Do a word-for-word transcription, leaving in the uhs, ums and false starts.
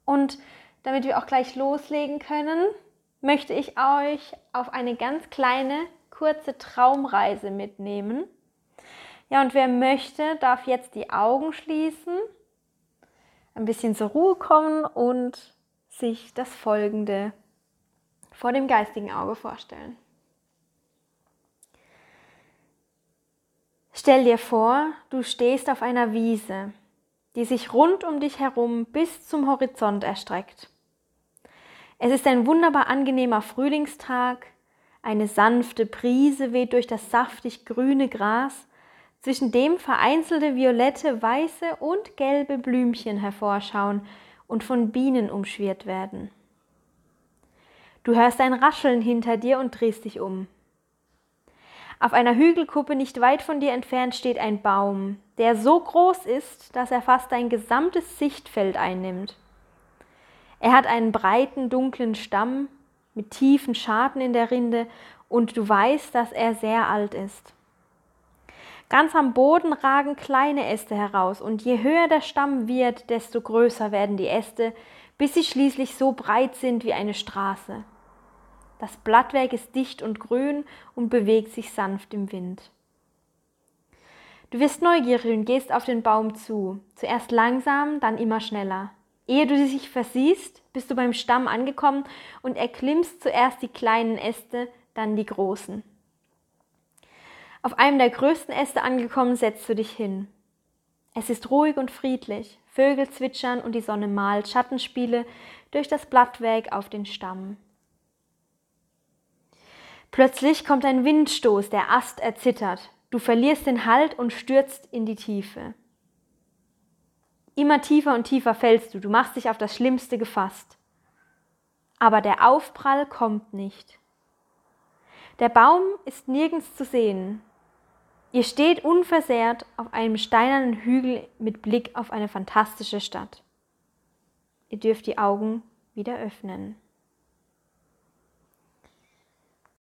Und damit wir auch gleich loslegen können, möchte ich euch auf eine ganz kleine, kurze Traumreise mitnehmen. Ja, und wer möchte, darf jetzt die Augen schließen, ein bisschen zur Ruhe kommen und sich das Folgende vor dem geistigen Auge vorstellen. Stell dir vor, du stehst auf einer Wiese, die sich rund um dich herum bis zum Horizont erstreckt. Es ist ein wunderbar angenehmer Frühlingstag, eine sanfte Brise weht durch das saftig grüne Gras, zwischen dem vereinzelte violette, weiße und gelbe Blümchen hervorschauen und von Bienen umschwirrt werden. Du hörst ein Rascheln hinter dir und drehst dich um. Auf einer Hügelkuppe nicht weit von dir entfernt steht ein Baum, der so groß ist, dass er fast dein gesamtes Sichtfeld einnimmt. Er hat einen breiten, dunklen Stamm mit tiefen Scharten in der Rinde und du weißt, dass er sehr alt ist. Ganz am Boden ragen kleine Äste heraus und je höher der Stamm wird, desto größer werden die Äste, bis sie schließlich so breit sind wie eine Straße. Das Blattwerk ist dicht und grün und bewegt sich sanft im Wind. Du wirst neugierig und gehst auf den Baum zu, zuerst langsam, dann immer schneller. Ehe du dich versiehst, bist du beim Stamm angekommen und erklimmst zuerst die kleinen Äste, dann die großen. Auf einem der größten Äste angekommen, setzt du dich hin. Es ist ruhig und friedlich, Vögel zwitschern und die Sonne malt Schattenspiele durch das Blattwerk auf den Stamm. Plötzlich kommt ein Windstoß, der Ast erzittert. Du verlierst den Halt und stürzt in die Tiefe. Immer tiefer und tiefer fällst du, du machst dich auf das Schlimmste gefasst. Aber der Aufprall kommt nicht. Der Baum ist nirgends zu sehen. Ihr steht unversehrt auf einem steinernen Hügel mit Blick auf eine fantastische Stadt. Ihr dürft die Augen wieder öffnen.